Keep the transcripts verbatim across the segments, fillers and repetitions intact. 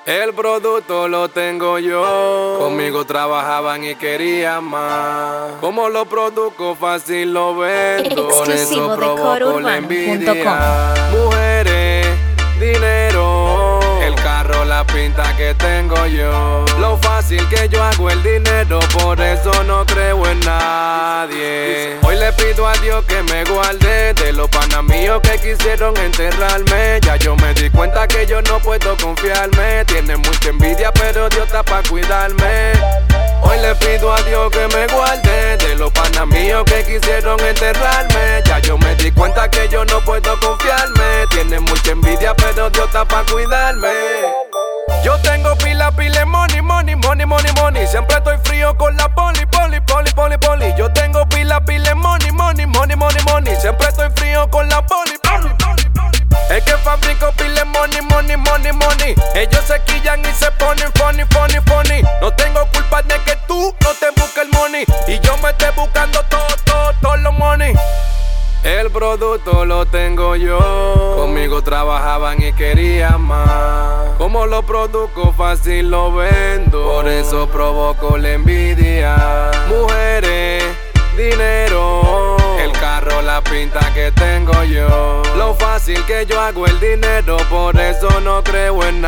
El producto lo tengo yo. Conmigo trabajaban y querían más. Como lo produzco fácil lo vendo. Por eso provoco la envidia. Mujeres, dinero, el carro, la pinta que tengo yo. Lo fácil que yo hago el dinero, por eso no creo en nadie. Hoy le pido a Dios que me guarde de los panas míos que quisieron enterrarme. Ya yo me di cuenta que yo no puedo confiarme. Tienen mucha envidia pero Dios está pa' cuidarme. Hoy le pido a Dios que me guarde de los panas míos que quisieron enterrarme. Ya yo me di cuenta que yo no puedo confiarme. Tienen mucha envidia pero Dios está pa' cuidarme. Yo tengo pila, pila, money, money, money, money, money. Siempre estoy frío con la poli, poli, poli, poli, poli. Yo tengo pila, pila, money, money, money, money, money. Siempre estoy frío con la poli, poli, poli, poli. Es que fabrico pila, money, money, money, money. Ellos se quillan y se ponen funny, funny, funny. No tengo culpa de que tú no te busques el money y yo me esté buscando todo, todo, todo los money. El producto lo tengo yo. Conmigo trabajaban y querían más. Como lo produzco fácil lo vendo. Por eso provoco la envidia. Mujeres, dinero, el carro, la pinta que tengo yo. Lo fácil que yo hago el dinero, por eso no creo en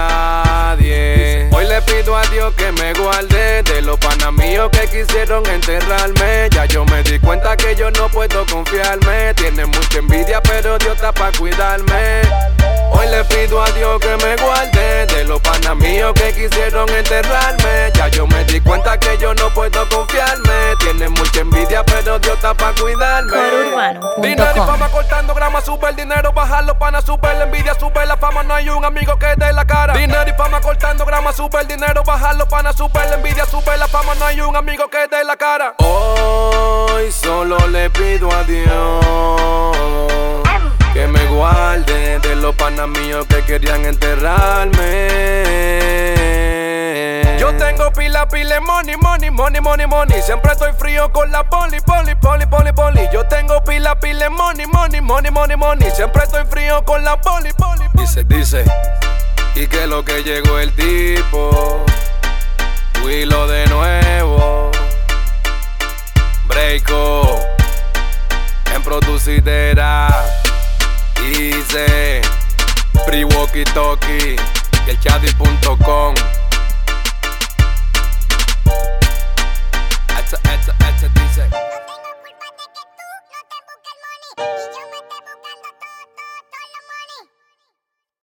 nadie. Hoy le pido a Dios que me guarde de los panas míos que quisieron enterrarme. Ya yo me di cuenta que yo no puedo confiarme. Tienen mucha envidia pero Dios está pa' cuidarme. Hoy le pido a Dios que me guarde de los panas míos que quisieron enterrarme. Ya yo me di cuenta que yo no puedo confiarme. Tienen mucha envidia pero Dios está pa' cuidarme. Dinero y fama cortando grama, sube el dinero, bajar los panas, sube la envidia, sube la fama, no hay un amigo que dé la cara. Dinero y fama cortando grama, sube el dinero, bajar los panas, sube la envidia, sube la fama, no hay un amigo que dé la cara. Hoy solo le pido a Dios que me guarde de los panas míos que querían enterrarme. Yo tengo pila, pila, money, money, money, money, money. Siempre estoy frío con la poli, poli, poli, poli, poli. Yo tengo pila, pila, money, money, money, money, money. Siempre estoy frío con la poli, poli, poli. Dice, dice, y que lo que llegó el tipo, Willow de nuevo, Breako, en producidera. Dice Free Walkie Talkie y el Chadi punto com.